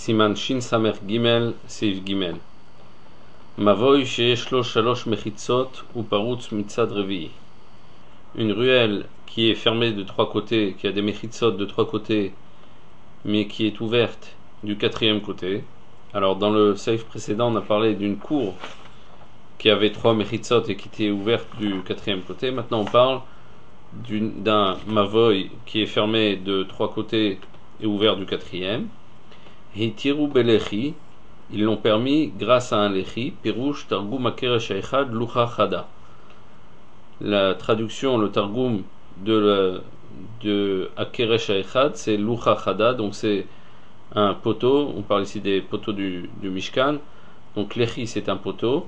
סימן שין סמך גימל סעיף גימל. מבוי שיש לו 3 מחיצות ופרוץ מצד רביעי. Une ruelle qui est fermée de 3 côtés, qui a des mechitzot de 3 côtés, mais qui est ouverte du 4e côté. Alors dans le safe précédent, on a parlé d'une cour qui avait 3 mechitzot et qui était ouverte du 4e côté. Maintenant on parle d'un mavoy qui est fermé de 3 côtés et ouvert du 4e. Hitiru belechi, ils l'ont permis grâce à un lechi, pirouche targum akeresh echad lucha chada. La traduction, le targum de akeresh echad, c'est lucha chada, donc c'est un poteau. On parle ici des poteaux du Mishkan. Donc lechi c'est un poteau.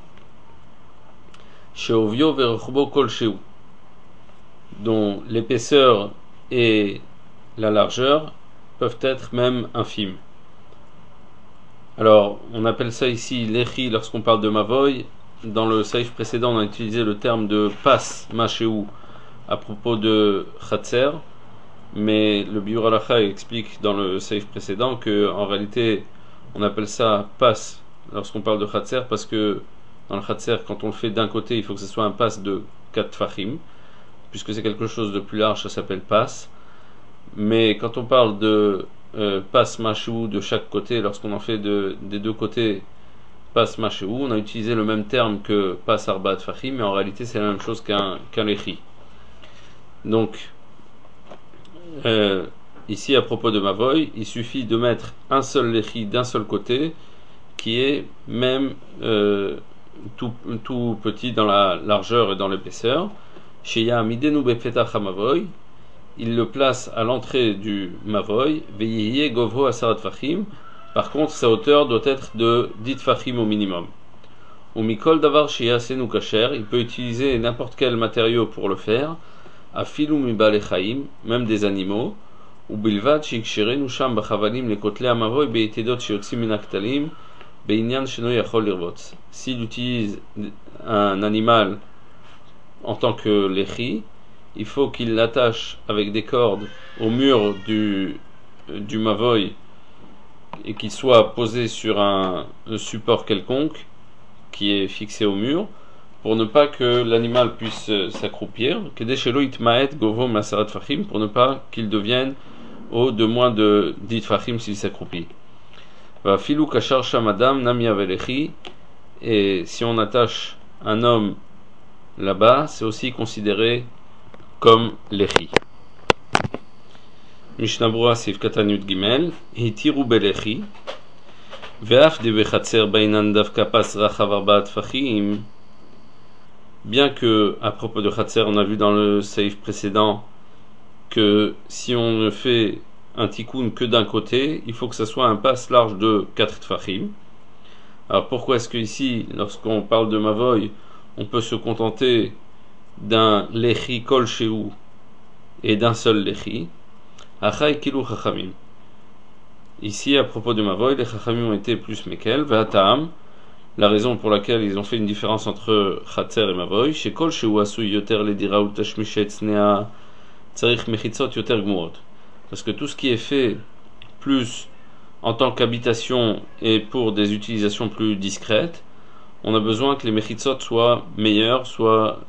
Sheovio verchbo kol sheu, dont l'épaisseur et la largeur peuvent être même infimes. Alors, on appelle ça ici lechi lorsqu'on parle de mavoy. Dans le saïf précédent, on a utilisé le terme de pas machéou à propos de chatser, mais le biur halacha explique dans le saïf précédent que en réalité, on appelle ça pas lorsqu'on parle de chatser parce que dans le chatser, quand on le fait d'un côté, il faut que ce soit un pas de 4 fachim, puisque c'est quelque chose de plus large, ça s'appelle pas. Mais quand on parle de pas machéou de chaque côté, lorsqu'on en fait des deux côtés pas machéou, on a utilisé le même terme que pas arba fachim, mais en réalité c'est la même chose qu'un lechi. Donc ici à propos de mavoy, il suffit de mettre un seul lechi d'un seul côté qui est même tout petit dans la largeur et dans l'épaisseur. Sheya midenu befetach hamavoy, il le place à l'entrée du mavoy. Veyiye govro asarat fachim. Par contre, sa hauteur doit être de 10 fachim au minimum. Ou mikol davar sheyasenu kasher, il peut utiliser n'importe quel matériau pour le faire. Afilu mibale chaim, même des animaux. Ou bilvad shiksherenu sham bachavalim lekotle hamavoy beitedot sheyotzim min haktalim beinyan sheno yachol lirvot. S'il utilise un animal en tant que lechi, il faut qu'il l'attache avec des cordes au mur du mavoy et qu'il soit posé sur un support quelconque qui est fixé au mur pour ne pas que l'animal puisse s'accroupir, pour ne pas qu'il devienne haut de moins de 10 fachim s'il s'accroupit. Et si on attache un homme là-bas, c'est aussi considéré comme lechi. Mishnah Brura Sif Katan Yud Gimel, Hitiru belechi, ve'af de bechatzer bainan davka pas rachav arbaat fachim. Bien que, à propos de chatzer, on a vu dans le saïf précédent que si on ne fait un tikkun que d'un côté, il faut que ça soit un pas large de 4 tfachim. Alors pourquoi est-ce que ici, lorsqu'on parle de mavoy, on peut se contenter d'un lechi kol sheu et d'un seul lechi? Achai kilu chachamim. Ici, à propos de mavoy, les chachamim ont été plus mekel. Ve'atam, la raison pour laquelle ils ont fait une différence entre chatzer et mavoy, chez kol sheu asu yoter ledira ou tashmishet snea tzarich mechitzot yoter gmurot. Parce que tout ce qui est fait plus en tant qu'habitation et pour des utilisations plus discrètes, on a besoin que les mechitzot soient meilleures, soient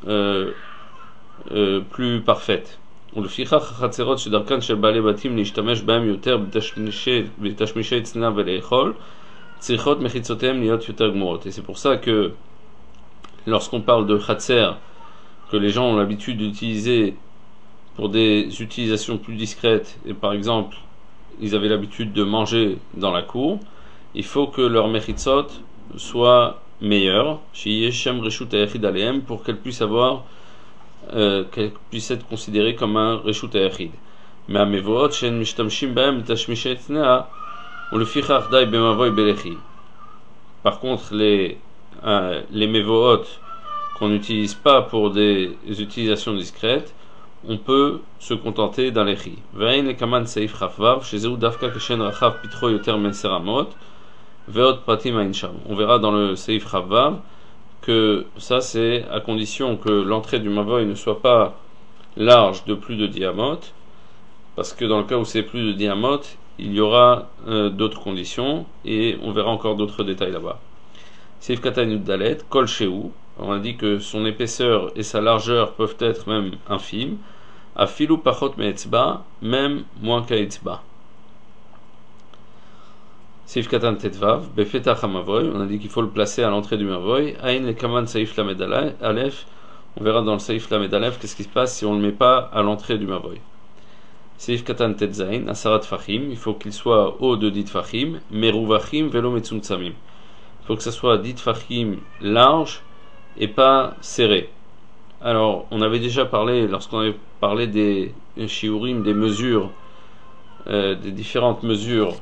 plus parfaites. ולפיכך החצרות שדרכן של בעלי בתים להשתמש בהם יותר בתשמישי צנעה ולאכול צריכות מחיצותיהם להיות יותר גמורות. Et c'est pour ça que lorsqu'on parle de chatser, que les gens ont l'habitude d'utiliser pour des utilisations plus discrètes, et par exemple ils avaient l'habitude de manger dans la cour, il faut que leur mechitzot soit meilleure, pour qu'elle puisse avoir qu'elle puisse être considérée comme un reshut hayachid. Mais à mevoot shen mishtamshim bahem tashmishet tnea ou le fichach dai bemavoy belechi. Par contre, les mevoot qu'on n'utilise pas pour des utilisations discrètes, on peut se contenter d'un lechi. Ve'ain lekaman seif chafvav shezeu dafka keshen rachav pitro yoter men seramot ve'ot pratim ain sham. On verra dans le seif chafvav que ça c'est à condition que l'entrée du mavoy ne soit pas large de plus de diamote, parce que dans le cas où c'est plus de diamote, il y aura d'autres conditions et on verra encore d'autres détails là-bas. Seif Katan Yud Dalet, Kol Shehu, on a dit que son épaisseur et sa largeur peuvent être même infimes. Afilu Pachot Me'etzba, même moins qu'à Etzba. Seif Katan Tetvav, Befetach HaMavoy, on a dit qu'il faut le placer à l'entrée du Mavoy. Aïn le Kaman Seif Lamed Aleph, on verra dans le Seif Lamed Aleph qu'est-ce qui se passe si on ne le met pas à l'entrée du Mavoy. Seif Katan Tetzain, Asarat Fachim, il faut qu'il soit haut de dit Fachim, Meruvachim Velo Metzumtzamim. Il faut que ça soit dit Fachim large et pas serré. Alors, on avait déjà parlé, lorsqu'on avait parlé des shiurim, des mesures, des différentes mesures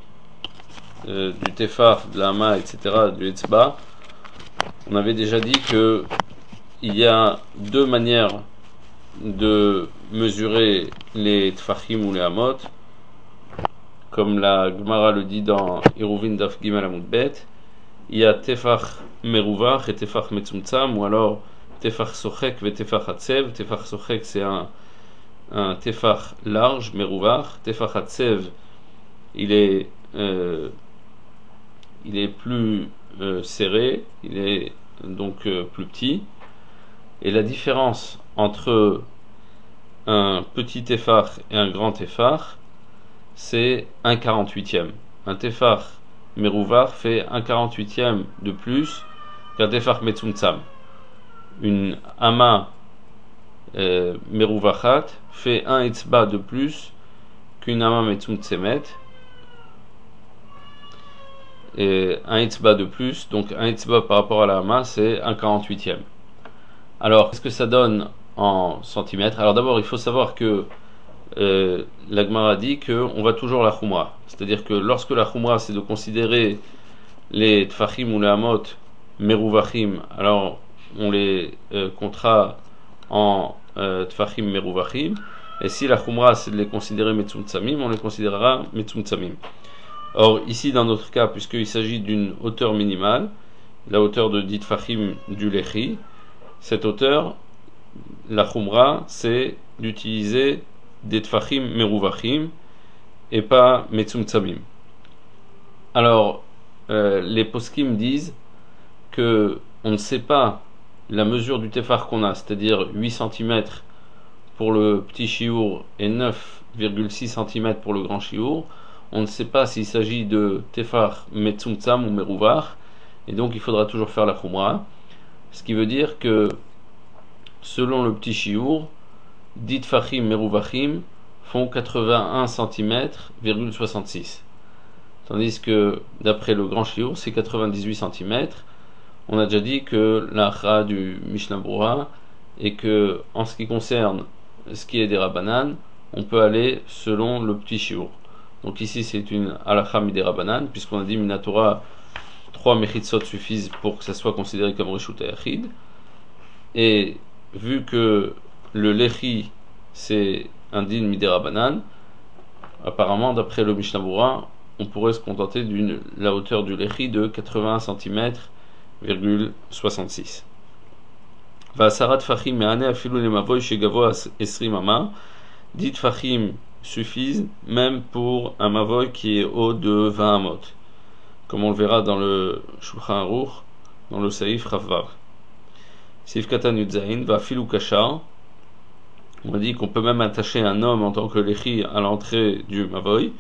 du tefar, de la hama, etc., du etzba, on avait déjà dit que il y a deux manières de mesurer les tfachim ou les hamot, comme la Gemara le dit dans Eruvin Daf Gimel Amud Bet. Il y a tefach meruvach et tefach metzumtzam, ou alors tefach sochek ve tefach hatsev. Tefach sochek c'est un tefach large, meruvach. Tefach hatsev il est plus serré, il est donc plus petit. Et la différence entre un petit tefach et un grand tefach, c'est 1/48. Un tefach meruvach fait 1/48 de plus qu'un tefach metzumtzam. Une hama meruvachat fait 1 etzba de plus qu'une hama metzumtzemet. Et 1 etzba de plus, donc 1 etzba par rapport à la hama, c'est 1/48. Alors, qu'est-ce que ça donne en centimètres? Alors d'abord, il faut savoir que la Gemara dit qu'on va toujours la Khumra. C'est-à-dire que lorsque la Khumra, c'est de considérer les Tfachim ou les Hamot Meruvachim, alors on les comptera en Tfachim Meruvachim. Et si la Khumra, c'est de les considérer Metzumtzamim, on les considérera Metzumtzamim. Or, ici, dans notre cas, puisqu'il s'agit d'une hauteur minimale, la hauteur de 10 Tfachim du Lechi, cette hauteur, la Khumra, c'est d'utiliser des Tfachim Meruvachim et pas Metzumtzamim. Alors, les poskim disent que on ne sait pas la mesure du tefar qu'on a, c'est-à-dire 8 cm pour le petit chiour et 9,6 cm pour le grand chiour. On ne sait pas s'il s'agit de tefar Metzumtzam ou Meruvach, et donc il faudra toujours faire la Khumra. Ce qui veut dire que selon le petit chiour, 10 Tfachim Meruvachim font 81 cm,66. Tandis que d'après le grand chiour, c'est 98 cm. On a déjà dit que l'achra du Mishnah Brura et que en ce qui concerne ce qui est des Rabbanan, on peut aller selon le petit chiour. Donc ici c'est une halakha midei Rabbanan, puisqu'on a dit Minatora 3 mechitzot suffisent pour que ça soit considéré comme reshut hayachid. Et vu que le lechi c'est un din midei Rabbanan, apparemment d'après le Mishnah Brura, on pourrait se contenter de la hauteur du lechi de 81 cm,66. Va'asarat tfachim me'ane afilu lemavoy shegavoa esrim ama. 10 tfachim suffisent même pour un mavoy qui est haut de 20 amot, comme on le verra dans le Shulchan Aruch, dans le Saïf Ravvav. Seif Katan Yudzain va'afilu kashar. On a dit qu'on peut même attacher un homme en tant que lechi à l'entrée du mavoy,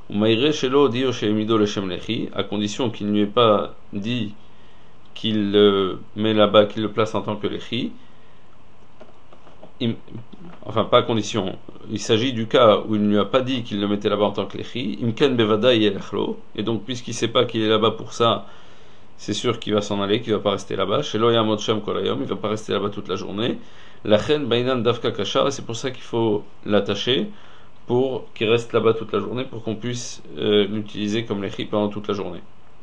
à condition qu'il ne lui ait pas dit qu'il le met là-bas, qu'il le place en tant que lechi. Enfin, pas à condition. Il s'agit du cas où il ne lui a pas dit qu'il le mettait là-bas en tant que lechi. Imken bevada yelechlo. Et donc, puisqu'il ne sait pas qu'il est là-bas pour ça, c'est sûr qu'il va s'en aller, qu'il ne va pas rester là-bas. Shelo yamod shem kol hayom, il ne va pas rester là-bas toute la journée. Lachen bainan davka kashar, et c'est pour ça qu'il faut l'attacher, pour qu'il reste là-bas toute la journée, pour qu'on puisse l'utiliser comme lechi pendant toute la journée.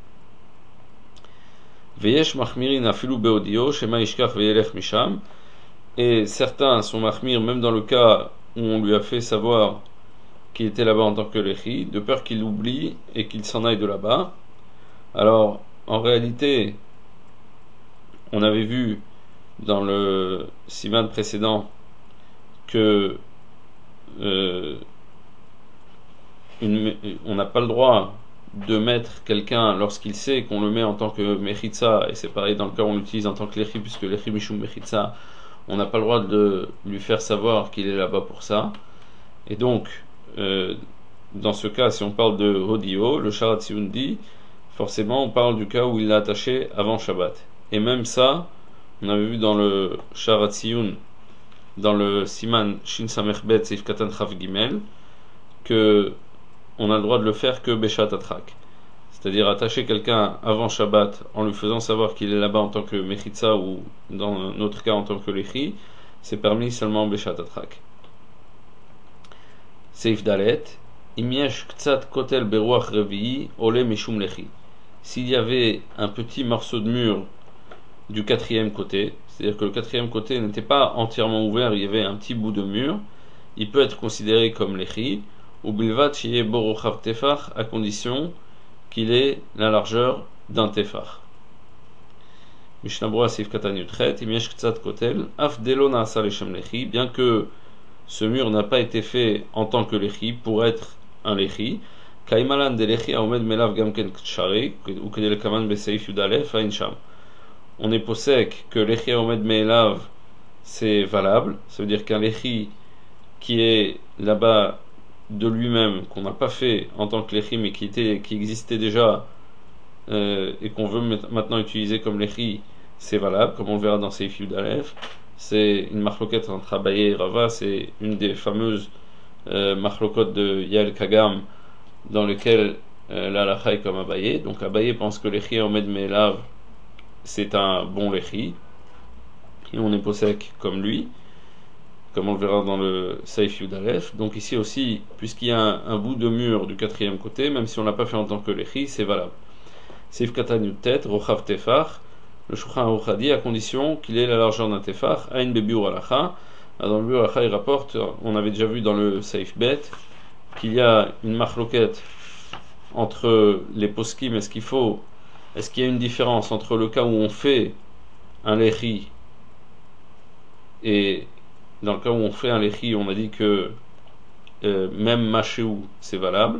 Veyesh machmirin afilu beodio, shema ishkach veyelech misham. Et certains sont mahmir même dans le cas où on lui a fait savoir qu'il était là-bas en tant que lechi, de peur qu'il oublie et qu'il s'en aille de là-bas. Alors, en réalité, on avait vu dans le siman précédent que on n'a pas le droit de mettre quelqu'un lorsqu'il sait qu'on le met en tant que mechitza, et c'est pareil dans le cas où on l'utilise en tant que lechi, puisque lechi mishum mechitza, on n'a pas le droit de lui faire savoir qu'il est là-bas pour ça. Et donc, dans ce cas, si on parle de Hodio, le Sharat Tziyun dit, forcément on parle du cas où il l'a attaché avant Shabbat. Et même ça, on avait vu dans le Sharat Tziyun, dans le Siman Shin Samech Bet Seif Katan Chav Gimel, que on a le droit de le faire que Beshat Atrak. C'est-à-dire attacher quelqu'un avant Shabbat en lui faisant savoir qu'il est là-bas en tant que Mechitza ou dans notre cas en tant que Lechi, c'est permis seulement Beshat Atrak. Seif Dalet, Imiesh Ktsat Kotel Beruach Revi'i Ole Mishum Lechi. S'il y avait un petit morceau de mur du quatrième côté, c'est-à-dire que le quatrième côté n'était pas entièrement ouvert, il y avait un petit bout de mur, il peut être considéré comme Lechi, ou Bilvat Shiye Borochav Tefach, à condition qu'il ait la largeur d'un Tefach. Mishnah Berurah Seif Katan Yudchet, Imiesh Ktsat Kotel, Af Delo Naasa Leshem Lechi, bien que ce mur n'a pas été fait en tant que lechi pour être un lechi. Kaimalan de lechi aomed melav gamken kshari ou kedel kaman beseif yudalef ainsham. On est possèque que lechi aomed melav c'est valable. Ça veut dire qu'un lechi qui est là-bas de lui-même, qu'on n'a pas fait en tant que lechi mais qui existait déjà et qu'on veut maintenant utiliser comme lechi, c'est valable, comme on le verra dans Seif Yudalef. C'est une marloquette entre Abaye et Rava, c'est une des fameuses marloquettes de Yael Kagam dans lesquelles la halakha est comme Abaye. Donc Abaye pense que l'échi Omed Me'elav c'est un bon l'échi, et on est possèque comme lui, comme on le verra dans le Seif Yudalef. Donc ici aussi, puisqu'il y a un bout de mur du quatrième côté, même si on ne l'a pas fait en tant que l'échi, c'est valable. Seif Katan Yutet, Rochav Tefach. Le Shulchan Aruch a dit à condition qu'il ait la largeur d'un tefach, Aïn Bebiur Alacha. Dans le Biur Alacha, il rapporte, on avait déjà vu dans le Seif Bet, qu'il y a une marloquette entre les poskim. Est-ce qu'il y a une différence entre le cas où on fait un lechi et dans le cas où on fait un lechi, on a dit que même machéou c'est valable,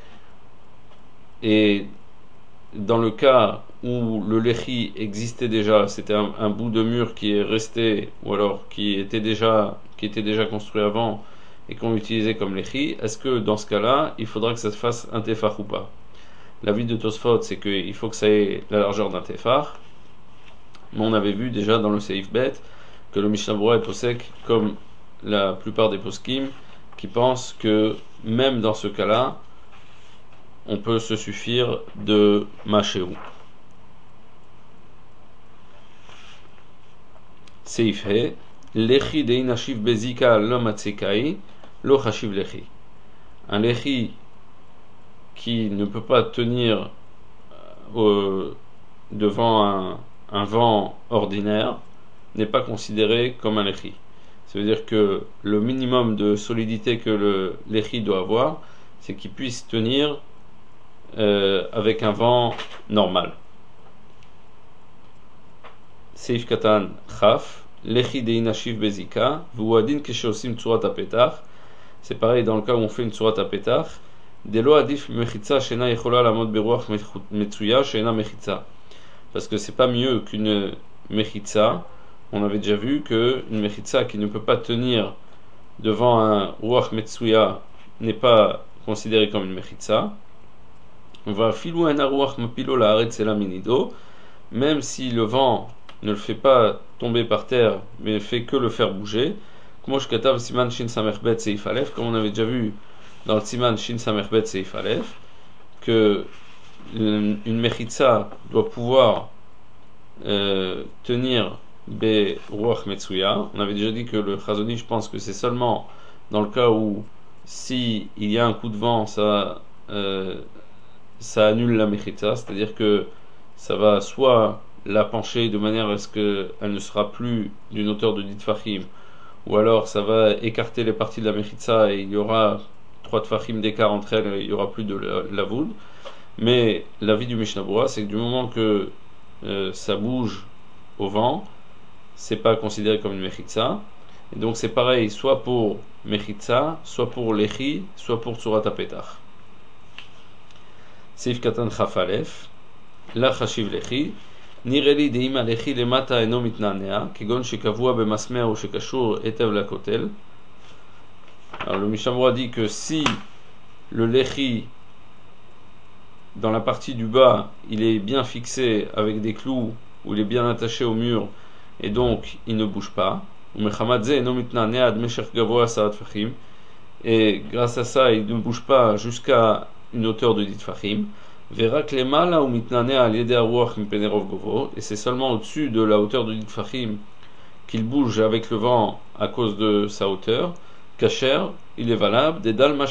et dans le cas où le lechi existait déjà, c'était un bout de mur qui est resté, ou alors qui était déjà construit avant et qu'on utilisait comme lechi, est-ce que dans ce cas-là, il faudra que ça se fasse un tefach ou pas? L'avis de Tosfot, c'est qu'il faut que ça ait la largeur d'un tefach, mais on avait vu déjà dans le Seif Bet que le Mishnah Berurah est posek comme la plupart des poskim qui pensent que même dans ce cas-là, on peut se suffire de machéou. Seif He, lechi deinashiv bezika lo matsekai, lo chashiv lechi. Un lechi qui ne peut pas tenir devant un vent ordinaire n'est pas considéré comme un lechi. Ça veut dire que le minimum de solidité que le lechi doit avoir, c'est qu'il puisse tenir avec un vent normal. Seif Katan Chaf, Lechi Deinashiv Bezika, Vuadin Keshosim Tsurat Apetach. C'est pareil dans le cas où on fait une Tsurat Apetach. Delo Adif Mechitza Shena Yechola Lamod Beruach Metsuya Shena Mechitza. Parce que c'est pas mieux qu'une Mechitza. On avait déjà vu qu'une Mechitza qui ne peut pas tenir devant un Ruach Metsuya n'est pas considérée comme une Mechitza. On va filou un Ruach Mapilo la Haaretz Ela Minido. Même si le vent ne le fait pas tomber par terre, mais ne fait que le faire bouger. Comme Siman Shin Samerbet Seif Alef, comme on avait déjà vu dans le Siman Shin Samerbet Seif Alef, que une Mechitza doit pouvoir tenir Be Ruach Metsuya. On avait déjà dit que le Chazoni, je pense que c'est seulement dans le cas où si il y a un coup de vent, ça annule la Mechitza, c'est-à-dire que ça va soit la pencher de manière à ce qu'elle ne sera plus d'une hauteur de 10 tfachim, ou alors ça va écarter les parties de la mechitza et il y aura 3 tfachim d'écart entre elles et il n'y aura plus de lavoud. Mais l'avis du Mishnah Berurah, c'est que du moment que ça bouge au vent, c'est pas considéré comme une mechitza. Et donc c'est pareil, soit pour mechitza, soit pour lechi, soit pour tsurat apetach. Seif Katan Chafalef, La Chashiv Lechi, Nireli Deima Lechi Lemata Eno Mitnanea, Kegon Shekavua Bemasmer ou Shekashur Etev Lakotel. Alors le Mishnah dit que si le Lechi, dans la partie du bas, il est bien fixé avec des clous, ou il est bien attaché au mur, et donc il ne bouge pas, et grâce à ça il ne bouge pas jusqu'à une hauteur de 10 tfachim, et c'est seulement au-dessus de la hauteur de 10 tfachim qu'il bouge avec le vent à cause de sa hauteur, kasher, il est valable,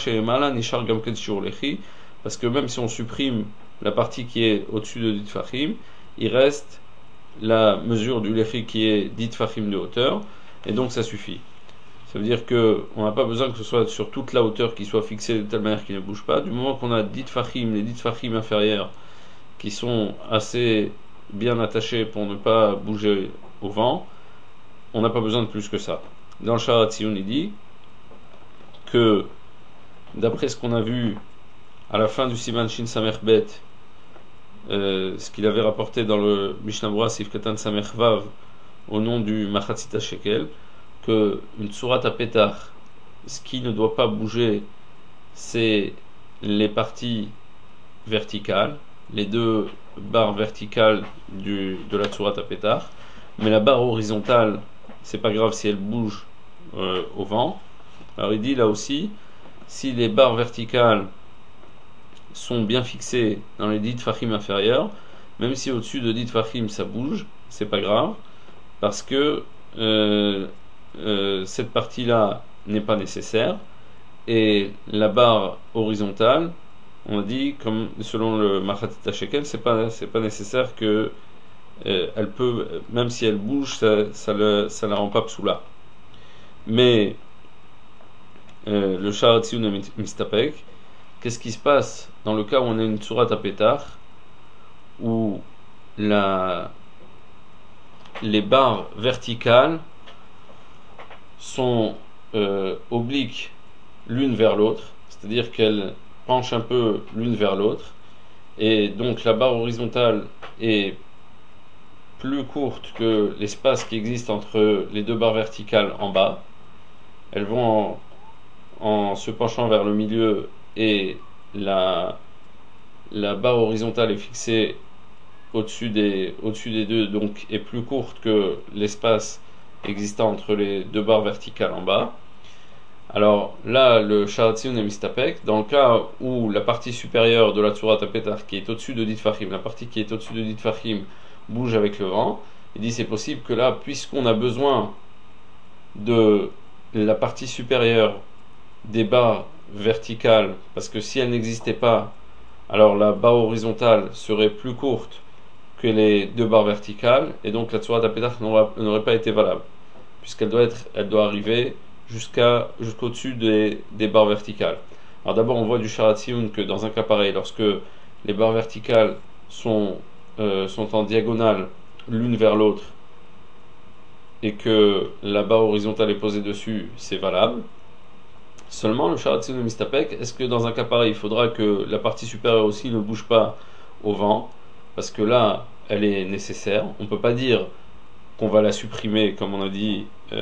parce que même si on supprime la partie qui est au-dessus de 10 tfachim, il reste la mesure du lechi qui est 10 tfachim de hauteur, et donc ça suffit. Ça veut dire qu'on n'a pas besoin que ce soit sur toute la hauteur qui soit fixée de telle manière qu'il ne bouge pas. Du moment qu'on a 10 tfachim, les 10 tfachim inférieurs qui sont assez bien attachés pour ne pas bouger au vent, on n'a pas besoin de plus que ça. Dans le Sharat Tziyun, il dit que d'après ce qu'on a vu à la fin du Siman Shin Samer Bet, ce qu'il avait rapporté dans le Mishnah Berurah Seif Katan Samer Vav au nom du Machatzita Shekel, que une Tsurat HaPetach, ce qui ne doit pas bouger, c'est les parties verticales, les deux barres verticales de la Tsurat HaPetach, mais la barre horizontale, c'est pas grave si elle bouge au vent. Alors il dit là aussi, si les barres verticales sont bien fixées dans les 10 tfachim inférieurs, même si au-dessus de 10 tfachim ça bouge, c'est pas grave, parce que cette partie-là n'est pas nécessaire, et la barre horizontale, on a dit, comme selon le Machatzita Shekel, c'est pas nécessaire que elle peut, même si elle bouge, ça la rend pas psoula. Mais le Sharat Tziyun Mistapek, qu'est-ce qui se passe dans le cas où on a une Tsurat HaPetach où les barres verticales sont obliques l'une vers l'autre, c'est-à-dire qu'elles penchent un peu l'une vers l'autre, et donc la barre horizontale est plus courte que l'espace qui existe entre les deux barres verticales en bas. Elles vont en se penchant vers le milieu, et la barre horizontale est fixée au-dessus des deux, donc est plus courte que l'espace existant entre les deux barres verticales en bas. Alors là, le Sharat Tziyun est mistapek. Dans le cas où la partie supérieure de la Tsurat HaPetach qui est au-dessus de 10 tfachim, la partie qui est au-dessus de 10 tfachim bouge avec le vent, il dit c'est possible que là, puisqu'on a besoin de la partie supérieure des barres verticales, parce que si elle n'existait pas, alors la barre horizontale serait plus courte que les deux barres verticales, et donc la Tsurat HaPetach n'aurait pas été valable, puisqu'elle doit arriver jusqu'au-dessus des barres verticales. Alors d'abord on voit du Sharat Tziyun que dans un cas pareil, lorsque les barres verticales sont en diagonale l'une vers l'autre et que la barre horizontale est posée dessus, c'est valable. Seulement le Sharat Tziyun Mistapek, est-ce que dans un cas pareil il faudra que la partie supérieure aussi ne bouge pas au vent, parce que là elle est nécessaire. On ne peut pas dire qu'on va la supprimer comme on a dit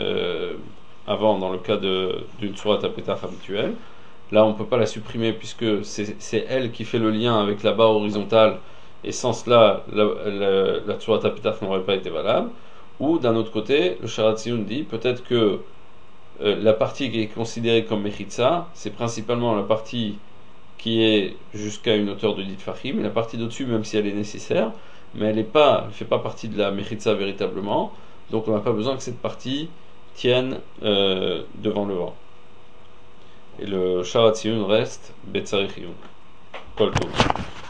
avant dans le cas d'une Tsurat HaPetach habituelle. Là on ne peut pas la supprimer puisque c'est elle qui fait le lien avec la barre horizontale, et sans cela la Tsurat HaPetach n'aurait pas été valable. Ou d'un autre côté, le Sharat Tziyun dit peut-être que la partie qui est considérée comme Mechitza, c'est principalement la partie qui est jusqu'à une hauteur de 10 tfachim, et la partie d'au-dessus, même si elle est nécessaire, mais elle ne fait pas partie de la Mechitza véritablement, donc on n'a pas besoin que cette partie tienne devant le vent. Et le Sharat Tziyun reste Betzarich Iyun. Kol Tov.